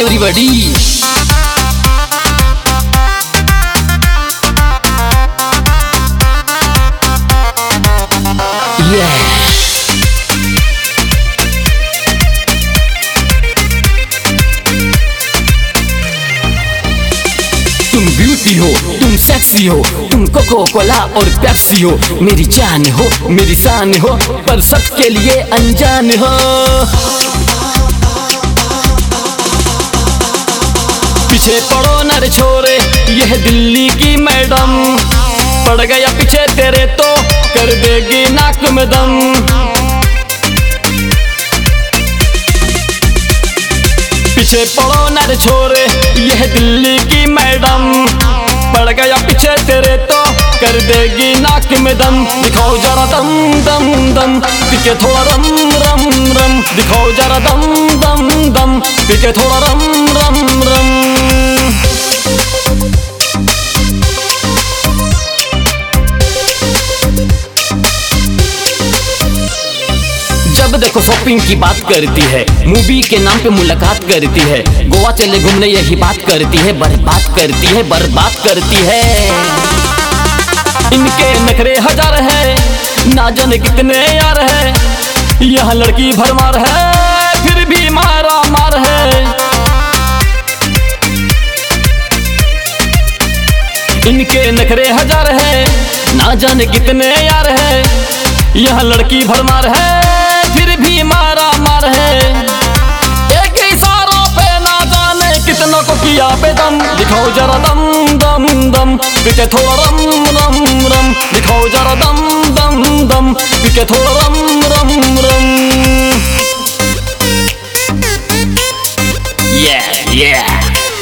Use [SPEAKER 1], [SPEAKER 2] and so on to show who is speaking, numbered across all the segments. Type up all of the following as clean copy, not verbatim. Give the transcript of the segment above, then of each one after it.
[SPEAKER 1] everybody. Yeah. तुम beauty हो, तुम सेक्सी हो, तुम कोको कोला और पेप्सी हो। मेरी जान हो, मेरी शान हो, पर सबके लिए अनजान हो। पीछे पड़ो नर छोरे, यह दिल्ली की मैडम। पड़ गया पीछे तेरे तो कर देगी नाक में दम। पीछे पड़ो नर छोरे, यह दिल्ली की मैडम। पड़ गया पीछे तेरे तो कर देगी नाक में दम। दिखाओ जरा दम दम दम, पीछे थोड़ा रम रम रम। दिखाओ जरा दम दम दम, पीछे थोड़ा रम रम रम। जब देखो शॉपिंग की बात करती है, मूवी के नाम पे मुलाकात करती है। गोवा चले घूमने यही बात करती है, बर्बाद करती है, बर्बाद करती है। इनके नखरे हजार है, ना जाने कितने यार है। यहाँ लड़की भरमार है, फिर भी मारा मार है। इनके नखरे हजार है, ना जाने कितने यार है। यहाँ लड़की भरमार है, फिर भी मारा मार है। एक इशारों पे ना जाने कितनों को किया बेदम। दिखाओ जरा दम दम दम, पीछे थोड़ा रम रम रम। दिखाओ जरा दम दम दम, पीछे थोड़ा रम रम रम। Yeah, yeah.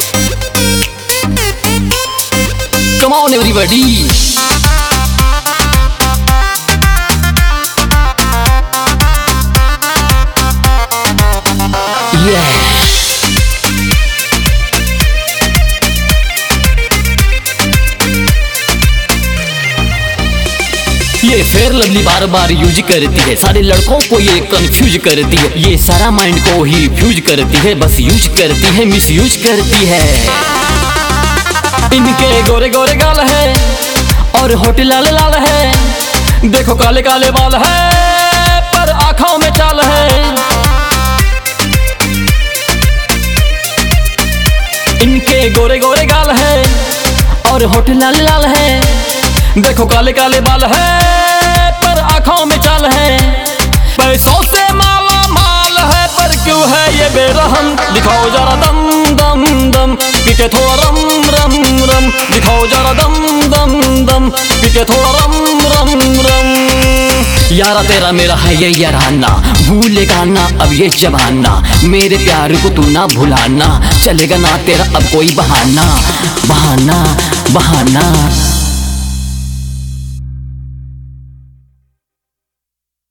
[SPEAKER 1] Come on everybody. ये फेयर लवली बार बार यूज करती है, सारे लड़कों को ये कंफ्यूज करती है। ये सारा माइंड को ही फ्यूज करती है, बस यूज करती है, मिस यूज करती है। इनके गोरे गोरे गाल है और होठ लाल लाल है। देखो काले काले बाल है, पर आँखों में चाल है। इनके गोरे गोरे गाल है और होठ लाल लाल है। देखो काले काले बाल है, पर आँखों में चाल है। पैसों से माला माल है, पर क्यों है ये बेरहम। दिखाओ जरा दम दम दम, पीछे थोड़ा रम रम रम। दिखाओ जरा दम दम दम, पीछे थोड़ा रम रम रम। यारा तेरा मेरा है ये याराना, भूलेगा ना अब ये जमाना। मेरे प्यार को तू ना भुलाना, चलेगा ना तेरा अब कोई बहाना। बहाना बहाना।